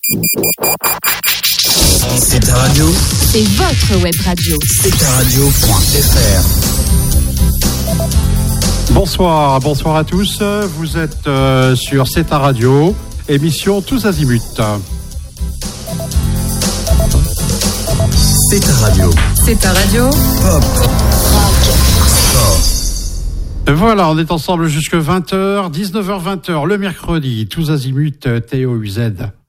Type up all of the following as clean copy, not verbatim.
C'est ta radio. C'est votre web radio. C'est ta radio.fr. Bonsoir à tous. Vous êtes sur C'est ta radio, émission Tous Azimuts. C'est ta radio. C'est ta radio. Pop. Rock. Sport. Voilà, on est ensemble jusque 20h, 19h-20h, le mercredi, Tous Azimuts, TOUZ.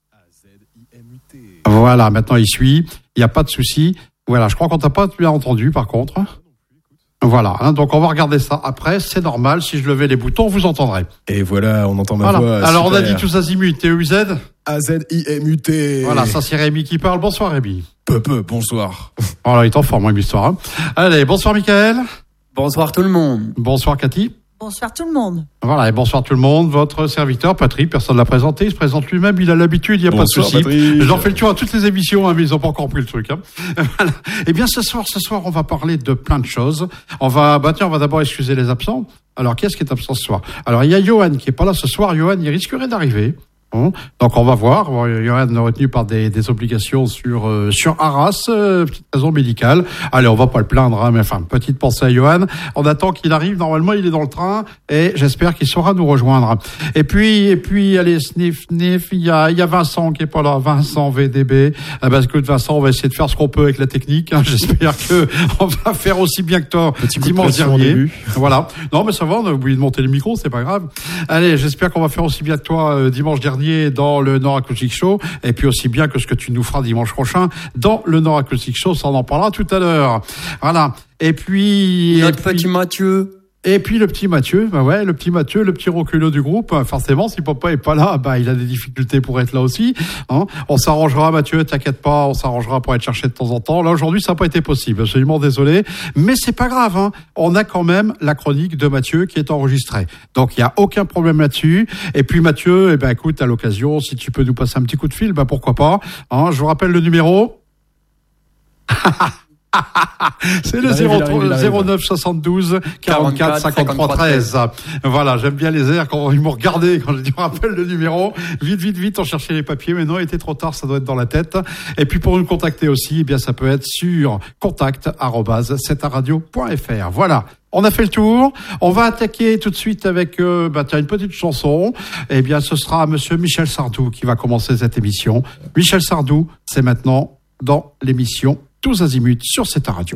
Voilà, maintenant il suit, il n'y a pas de souci. Voilà, je crois qu'on t'a pas bien entendu par contre. Voilà, donc on va regarder ça après, c'est normal, si je levais les boutons, vous entendrez. Et voilà, on entend ma voix. Alors super. on a dit Tous Azimuts, TOUZ. AZIMUT. Voilà, ça c'est Rémi qui parle. Bonsoir Rémi. Bonsoir. Voilà, il est en forme, Rémi, l'histoire. Hein. Allez, bonsoir Mickaël. Bonsoir tout le monde. Bonsoir Cathy. Bonsoir tout le monde. Voilà, et bonsoir tout le monde. Votre serviteur, Patrick, personne ne l'a présenté, il se présente lui-même, il a l'habitude, il n'y a Bonsoir, pas de souci. Patrick. J'en fais le tour à toutes les émissions, hein, mais ils n'ont pas encore pris le truc. Hein. Voilà. Eh bien, ce soir, on va parler de plein de choses. On va d'abord excuser les absents. Alors, qui est-ce qui est absent ce soir? Alors, il y a Johan qui est pas là ce soir. Johan, il risquerait d'arriver. Donc on va voir. Johan est retenu par des obligations sur Arras, petite raison médicale. Allez, on va pas le plaindre, hein, mais enfin, petite pensée à Johan. On attend qu'il arrive. Normalement, il est dans le train et j'espère qu'il saura nous rejoindre. Et puis, allez, sniff. Il y a Vincent qui est pas là. Vincent VDB. Parce que Vincent, on va essayer de faire ce qu'on peut avec la technique. Hein. J'espère que on va faire aussi bien que toi dimanche dernier. Voilà. Non, mais ça va. On a oublié de monter le micro, c'est pas grave. Allez, j'espère qu'on va faire aussi bien que toi dimanche dernier dans le Nord Acoustic Show, et puis aussi bien que ce que tu nous feras dimanche prochain dans le Nord Acoustic Show, ça on en parlera tout à l'heure. Voilà. Et puis Petit Mathieu. Et puis le petit Mathieu, le petit reculot du groupe, forcément, si papa est pas là, il a des difficultés pour être là aussi. Hein. On s'arrangera, Mathieu, t'inquiète pas, on s'arrangera pour être cherché de temps en temps. Là, aujourd'hui, ça n'a pas été possible, absolument désolé. Mais c'est pas grave, hein. On a quand même la chronique de Mathieu qui est enregistrée. Donc, il n'y a aucun problème là-dessus. Et puis, Mathieu, écoute, à l'occasion, si tu peux nous passer un petit coup de fil, pourquoi pas. Hein. Je vous rappelle le numéro. C'est le 09 72 44 53 13. Voilà, j'aime bien les airs quand ils m'ont regardé quand je dis on rappelle le numéro. Vite, on cherchait les papiers, mais non, il était trop tard, ça doit être dans la tête. Et puis pour nous contacter aussi, ça peut être sur contact@setaradio.fr. Voilà. On a fait le tour. On va attaquer tout de suite avec une petite chanson. Ce sera monsieur Michel Sardou qui va commencer cette émission. Michel Sardou, c'est maintenant dans l'émission Tous Azimuts sur cette radio.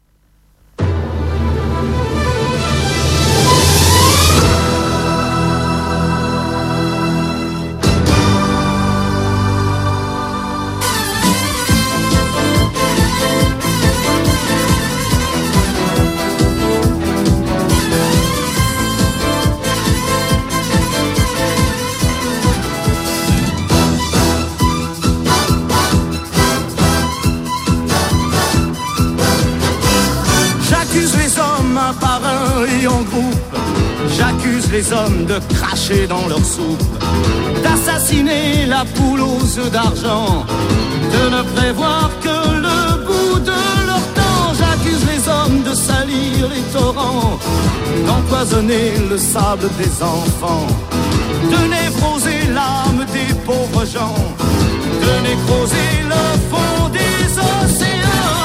En groupe, j'accuse les hommes de cracher dans leur soupe, d'assassiner la poule aux œufs d'argent, de ne prévoir que le bout de leur temps. J'accuse les hommes de salir les torrents, d'empoisonner le sable des enfants, de névroser l'âme des pauvres gens, de nécroser le fond des océans.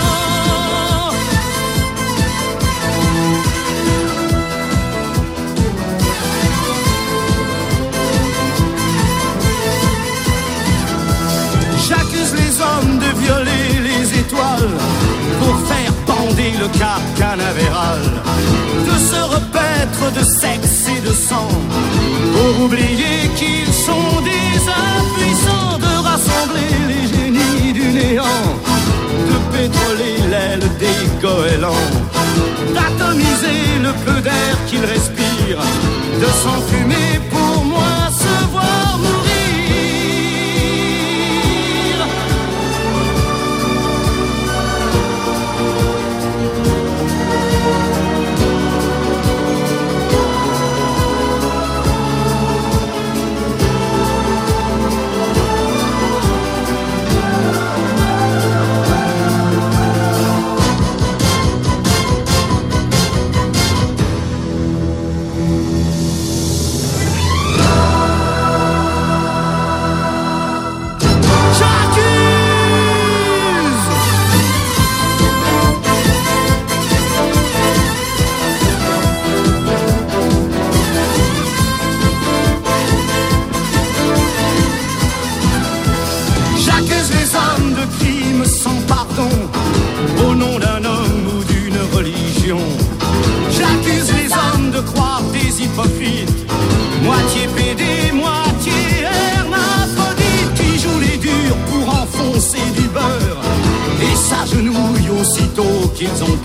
J'accuse les hommes de violer les étoiles pour faire bander le cap canavéral, de se repaître de sexe et de sang pour oublier qu'ils sont des impuissants, de rassembler les génies du néant, de pétroler l'aile des goélands, d'atomiser le peu d'air qu'ils respirent, de s'enfumer pour moins se voir mourir.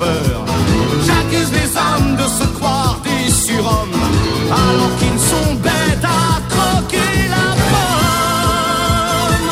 peur. J'accuse les hommes de se croire des surhommes, alors qu'ils sont bêtes à croquer la pomme.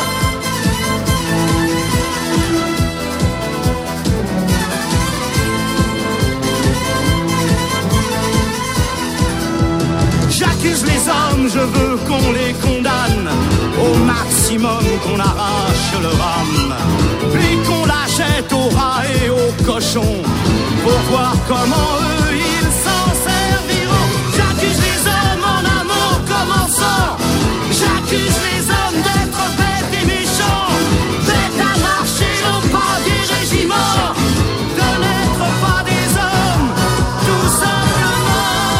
J'accuse les hommes, je veux qu'on les condamne au maximum, qu'on arrache leur âme, puis qu'on la jette aux rats et aux cochons pour voir comment eux ils s'en serviront. J'accuse les hommes en amour comme en sang, j'accuse les hommes d'être bêtes et méchants, bêtes à marcher au pas des régiments, de n'être pas des hommes, tout simplement.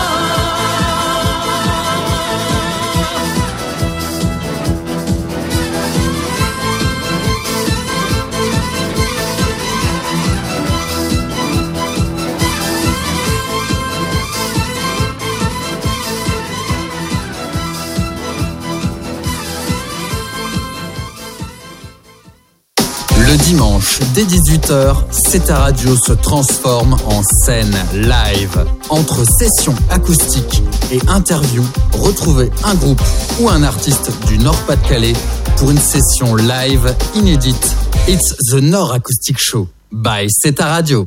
Le dimanche, dès 18h, C'est ta radio se transforme en scène live. Entre sessions acoustiques et interviews, retrouvez un groupe ou un artiste du Nord-Pas-de-Calais pour une session live inédite. It's the Nord Acoustic Show by C'est ta radio.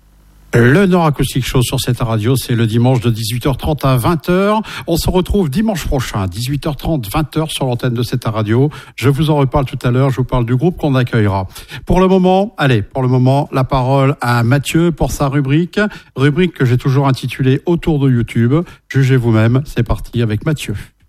Le Nord Acoustic Show sur cette radio, c'est le dimanche de 18h30 à 20h. On se retrouve dimanche prochain, 18h30, 20h sur l'antenne de cette radio. Je vous en reparle tout à l'heure, je vous parle du groupe qu'on accueillera. Pour le moment, la parole à Mathieu pour sa rubrique que j'ai toujours intitulée Autour de YouTube. Jugez vous-même, c'est parti avec Mathieu.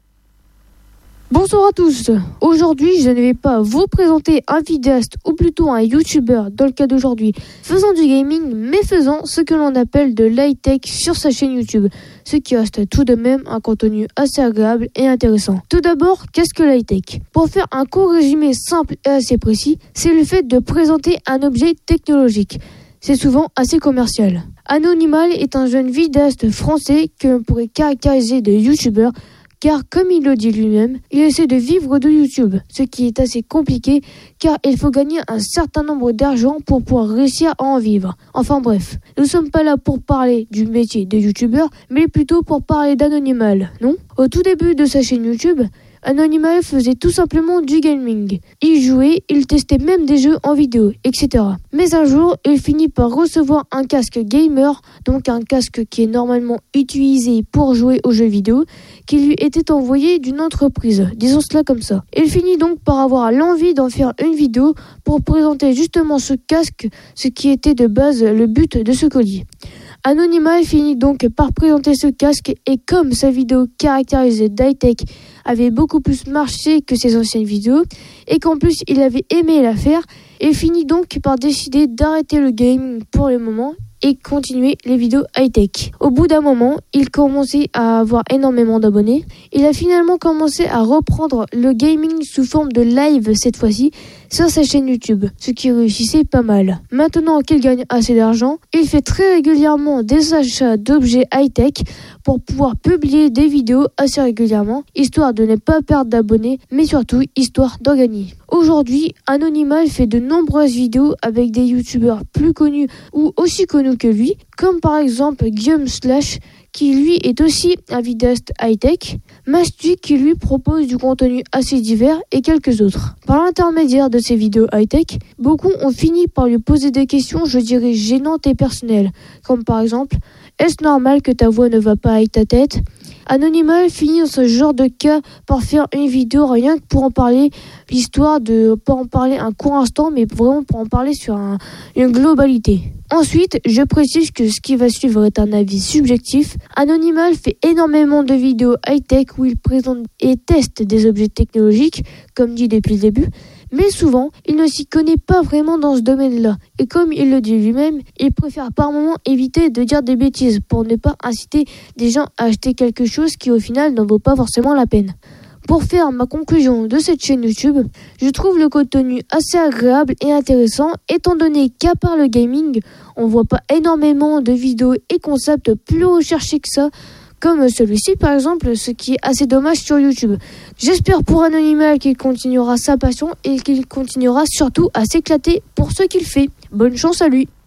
Bonsoir à tous. Aujourd'hui, je ne vais pas vous présenter un vidéaste ou plutôt un youtubeur dans le cas d'aujourd'hui faisant du gaming mais faisant ce que l'on appelle de l'high-tech sur sa chaîne YouTube, ce qui reste tout de même un contenu assez agréable et intéressant. Tout d'abord, qu'est-ce que l'high-tech ? Pour faire un court résumé simple et assez précis, c'est le fait de présenter un objet technologique. C'est souvent assez commercial. Anonymal est un jeune vidéaste français que l'on pourrait caractériser de youtubeur, car comme il le dit lui-même, il essaie de vivre de YouTube, ce qui est assez compliqué car il faut gagner un certain nombre d'argent pour pouvoir réussir à en vivre. Enfin bref, nous ne sommes pas là pour parler du métier de youtubeur, mais plutôt pour parler d'Anonymal, non ? Au tout début de sa chaîne YouTube, Anonymal faisait tout simplement du gaming. Il jouait, il testait même des jeux en vidéo, etc. Mais un jour, il finit par recevoir un casque gamer, donc un casque qui est normalement utilisé pour jouer aux jeux vidéo, qui lui était envoyé d'une entreprise, disons cela comme ça. Il finit donc par avoir l'envie d'en faire une vidéo pour présenter justement ce casque, ce qui était de base le but de ce colis. Anonymal finit donc par présenter ce casque et comme sa vidéo caractérisée d'high-tech avait beaucoup plus marché que ses anciennes vidéos et qu'en plus il avait aimé la faire, il finit donc par décider d'arrêter le gaming pour le moment et continuer les vidéos high-tech. Au bout d'un moment, il commençait à avoir énormément d'abonnés. Il a finalement commencé à reprendre le gaming sous forme de live cette fois-ci sur sa chaîne YouTube, ce qui réussissait pas mal. Maintenant qu'il gagne assez d'argent, il fait très régulièrement des achats d'objets high-tech pour pouvoir publier des vidéos assez régulièrement, histoire de ne pas perdre d'abonnés, mais surtout histoire d'en gagner. Aujourd'hui, Anonymal fait de nombreuses vidéos avec des youtubeurs plus connus ou aussi connus que lui, comme par exemple Guillaume Slash, qui lui est aussi un vidéaste high-tech, Mastu qui lui propose du contenu assez divers et quelques autres. Par l'intermédiaire de ces vidéos high-tech, beaucoup ont fini par lui poser des questions, je dirais, gênantes et personnelles, comme par exemple « Est-ce normal que ta voix ne va pas avec ta tête ?» Anonymal finit dans ce genre de cas par faire une vidéo rien que pour en parler, histoire de pas en parler un court instant, mais vraiment pour en parler sur une globalité. Ensuite, je précise que ce qui va suivre est un avis subjectif. Anonymal fait énormément de vidéos high-tech où il présente et teste des objets technologiques, comme dit depuis le début, mais souvent, il ne s'y connaît pas vraiment dans ce domaine-là. Et comme il le dit lui-même, il préfère par moments éviter de dire des bêtises pour ne pas inciter des gens à acheter quelque chose qui au final n'en vaut pas forcément la peine. Pour faire ma conclusion de cette chaîne YouTube, je trouve le contenu assez agréable et intéressant étant donné qu'à part le gaming, on voit pas énormément de vidéos et concepts plus recherchés que ça, comme celui-ci par exemple, ce qui est assez dommage sur YouTube. J'espère pour Anonymal qu'il continuera sa passion et qu'il continuera surtout à s'éclater pour ce qu'il fait. Bonne chance à lui.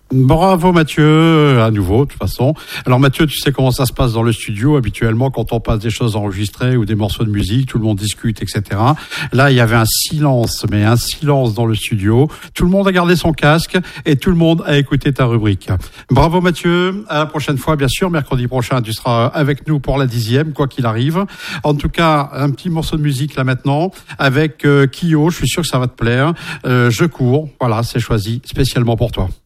Bravo Mathieu, à nouveau de toute façon. Alors Mathieu, tu sais comment ça se passe dans le studio habituellement quand on passe des choses enregistrées ou des morceaux de musique, tout le monde discute, etc. Là, il y avait un silence dans le studio. Tout le monde a gardé son casque et tout le monde a écouté ta rubrique. Bravo Mathieu, à la prochaine fois bien sûr. Mercredi prochain, tu seras avec nous pour la 10e, quoi qu'il arrive. En tout cas, un petit morceau de musique là maintenant avec Kyo. Je suis sûr que ça va te plaire. Je cours, voilà, c'est choisi spécialement pour toi.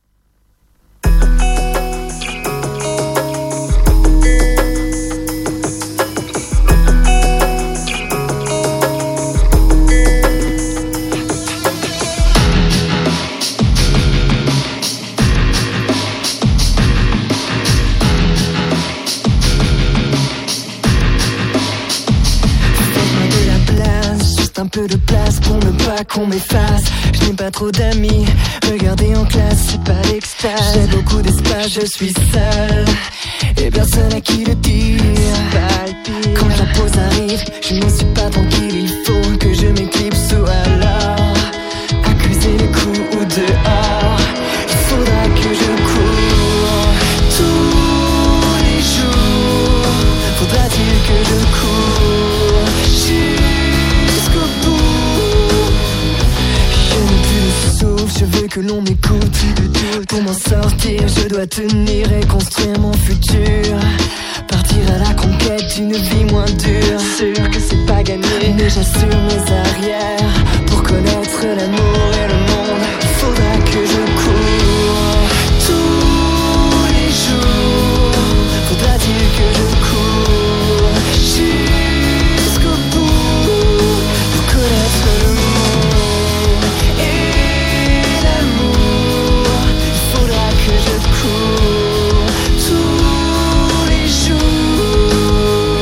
Un peu de place pour ne pas qu'on m'efface. Je n'ai pas trop d'amis, regarder en classe c'est pas l'extase. J'ai beaucoup d'espace, je suis seul et personne à qui le dire. Quand la pause arrive, je ne suis pas tranquille. Il faut que je m'éclipse ou alors accuser les coups ou dehors. Il faudra que je cours tous les jours. Faudra-t-il que je cours jusqu'au bout? Je n'ai plus de souffle, je veux que l'on m'écoute. Pour m'en sortir, je dois tenir et construire mon futur. Partir à la conquête d'une vie moins dure. Sûr que c'est pas gagné, mais j'assure mes arrières. Pour connaître l'amour et le monde, il faudra que je cours tous les jours. Faudra-t-il que je cours jusqu'au bout pour connaître le monde et l'amour? Il faudra que je cours tous les jours.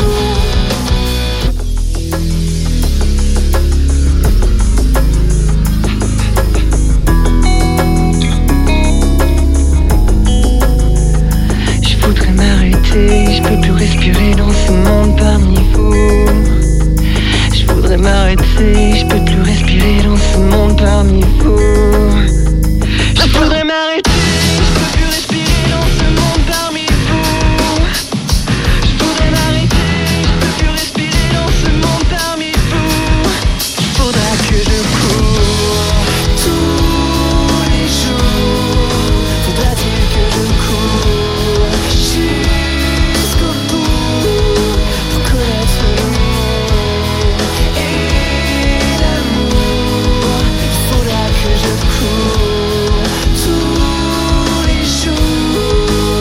Je voudrais m'arrêter, je peux plus respirer dans ce monde parmi vous. Je voudrais m'arrêter, je peux plus respirer dans ce monde parmi vous. Je voudrais m'arrêter, je peux plus respirer dans ce monde parmi vous. Je voudrais m'arrêter, je peux plus respirer dans ce monde parmi vous. Il faudra que je cours tous les jours. Faudra-t-il que je cours jusqu'au bout pour connaître le monde et l'amour? Il faudra que je cours tous les jours.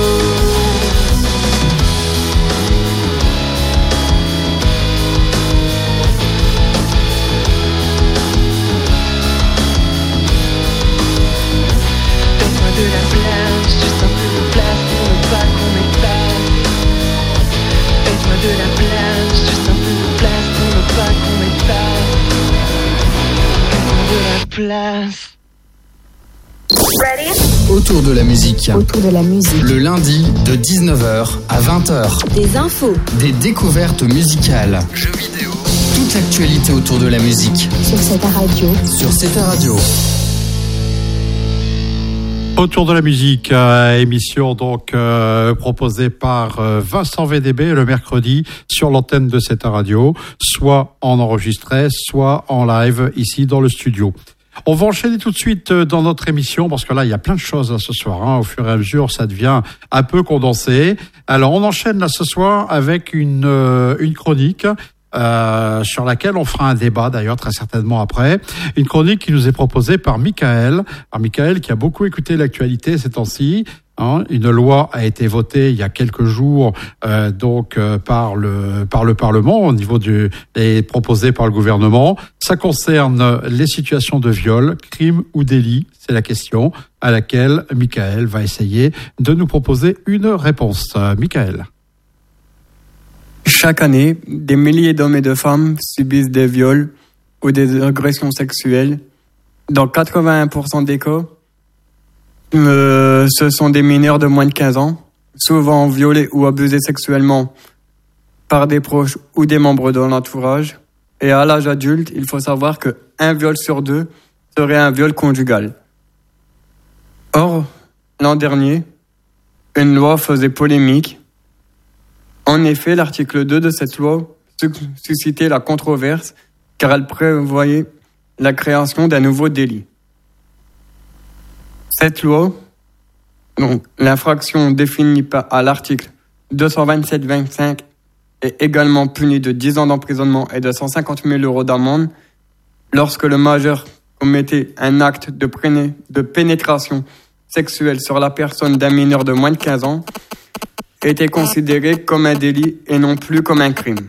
Faites-moi de la place, juste un peu de place pour ne pas qu'on m'efface. Faites-moi de la place, juste un peu de place pour ne pas qu'on m'efface. Faites-moi de la place. Autour de la musique. Autour de la musique. Le lundi de 19h à 20h. Des infos. Des découvertes musicales. Jeux vidéo. Toute l'actualité autour de la musique. Sur cette radio. Sur cette radio. Autour de la musique, émission donc proposée par Vincent VDB le mercredi sur l'antenne de cette radio, soit en enregistré, soit en live ici dans le studio. On va enchaîner tout de suite dans notre émission parce que là il y a plein de choses là, ce soir. Au fur et à mesure, ça devient un peu condensé. Alors on enchaîne là ce soir avec une chronique. Sur laquelle on fera un débat d'ailleurs très certainement après. Une chronique qui nous est proposée par Michael. Alors Michael qui a beaucoup écouté l'actualité ces temps-ci. Une loi a été votée il y a quelques jours par le Parlement au niveau et proposée par le gouvernement. Ça concerne les situations de viol, crime ou délit. C'est la question à laquelle Michael va essayer de nous proposer une réponse. Michael. Chaque année, des milliers d'hommes et de femmes subissent des viols ou des agressions sexuelles. Dans 81% des cas, ce sont des mineurs de moins de 15 ans, souvent violés ou abusés sexuellement par des proches ou des membres de l'entourage. Et à l'âge adulte, il faut savoir qu'un viol sur deux serait un viol conjugal. Or, l'an dernier, une loi faisait polémique. En effet, l'article 2 de cette loi suscitait la controverse car elle prévoyait la création d'un nouveau délit. Cette loi, donc l'infraction définie à l'article 227-25 est également punie de 10 ans d'emprisonnement et de 150 000 € d'amende lorsque le majeur commettait un acte de pénétration sexuelle sur la personne d'un mineur de moins de 15 ans, était considéré comme un délit et non plus comme un crime.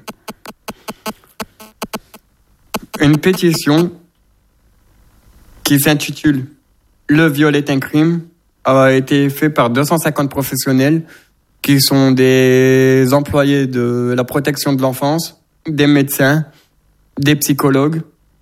Une pétition qui s'intitule « Le viol est un crime » a été faite par 250 professionnels qui sont des employés de la protection de l'enfance, des médecins, des psychologues,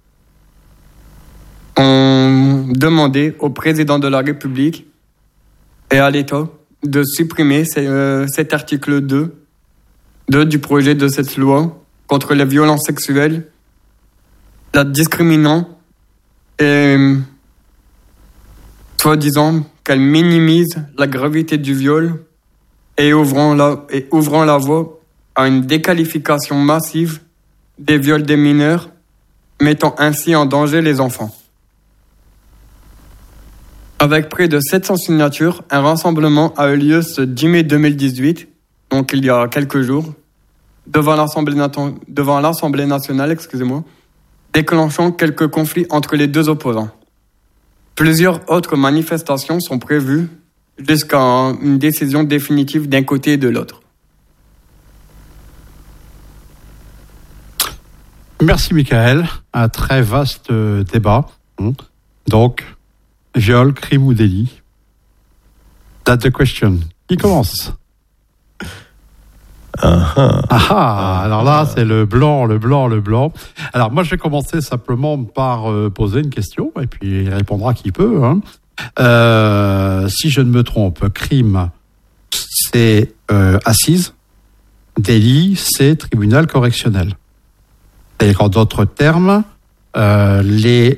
ont demandé au président de la République et à l'État de supprimer cet article 2 du projet de cette loi contre les violences sexuelles, la discriminant et soi-disant qu'elle minimise la gravité du viol et ouvrant la voie à une déqualification massive des viols des mineurs, mettant ainsi en danger les enfants. Avec près de 700 signatures, un rassemblement a eu lieu ce 10 mai 2018, donc il y a quelques jours, devant l'Assemblée nationale, déclenchant quelques conflits entre les deux opposants. Plusieurs autres manifestations sont prévues jusqu'à une décision définitive d'un côté et de l'autre. Merci Michael, un très vaste débat. Donc, viol, crime ou délit? That's the question. Qui commence? Alors là, c'est le blanc. Alors moi, je vais commencer simplement par poser une question, et puis il répondra qui peut. Si je ne me trompe, crime, c'est assise, délit, c'est tribunal correctionnel. Et en d'autres termes, les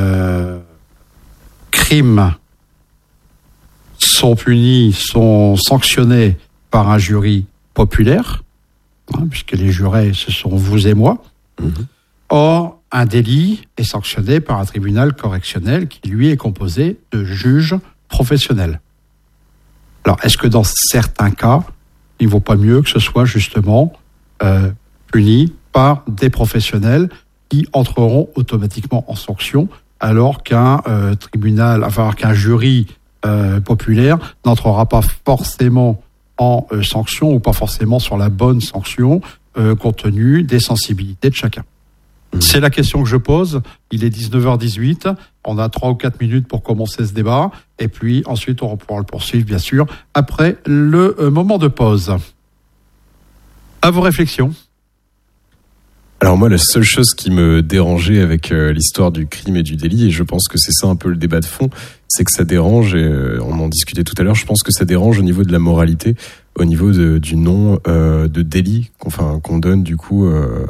crimes sont punis, sont sanctionnés par un jury populaire, puisque les jurés, ce sont vous et moi. Or, un délit est sanctionné par un tribunal correctionnel qui, lui, est composé de juges professionnels. Alors, est-ce que dans certains cas, il ne vaut pas mieux que ce soit justement puni par des professionnels qui entreront automatiquement en sanction, alors qu'un qu'un jury populaire n'entrera pas forcément en sanction ou pas forcément sur la bonne sanction compte tenu des sensibilités de chacun. C'est la question que je pose. Il est 19h18. On a 3 ou 4 minutes pour commencer ce débat. Et puis ensuite, on pourra le poursuivre, bien sûr, après le moment de pause. À vos réflexions. Alors moi, la seule chose qui me dérangeait avec l'histoire du crime et du délit, et je pense que c'est ça un peu le débat de fond, c'est que ça dérange, et on en discutait tout à l'heure, je pense que ça dérange au niveau de la moralité, au niveau du nom de délit qu'on donne du coup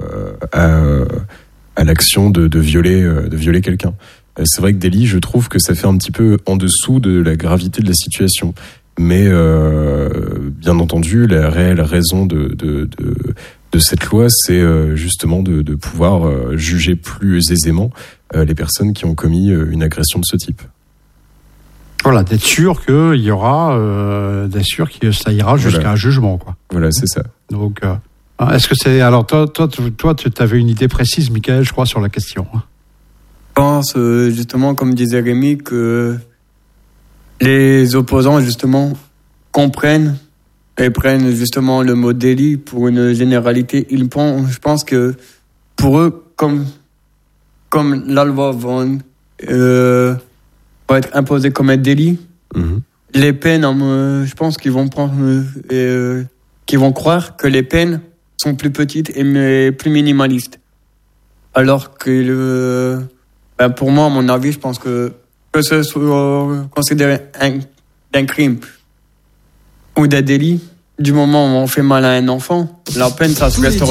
à l'action de violer quelqu'un. C'est vrai que délit, je trouve que ça fait un petit peu en dessous de la gravité de la situation. Mais bien entendu, la réelle raison de cette loi, c'est justement de pouvoir juger plus aisément les personnes qui ont commis une agression de ce type. Voilà, d'être sûr qu'il y aura, d'être sûr que ça ira jusqu'à un jugement, quoi. Voilà, c'est ça. Donc, est-ce que c'est alors toi, tu avais une idée précise, Michael, je crois, sur la question. Je pense justement, comme disait Rémi, que les opposants justement comprennent et prennent justement le mot délit pour une généralité. Je pense que pour eux, comme la loi va être imposée comme un délit, les peines, je pense qu'ils vont prendre qu'ils vont croire que les peines sont plus petites et plus minimalistes. Alors que pour moi, à mon avis, je pense que ce soit considéré un crime ou d'un délit, du moment où on fait mal à un enfant, la peine, ça se restera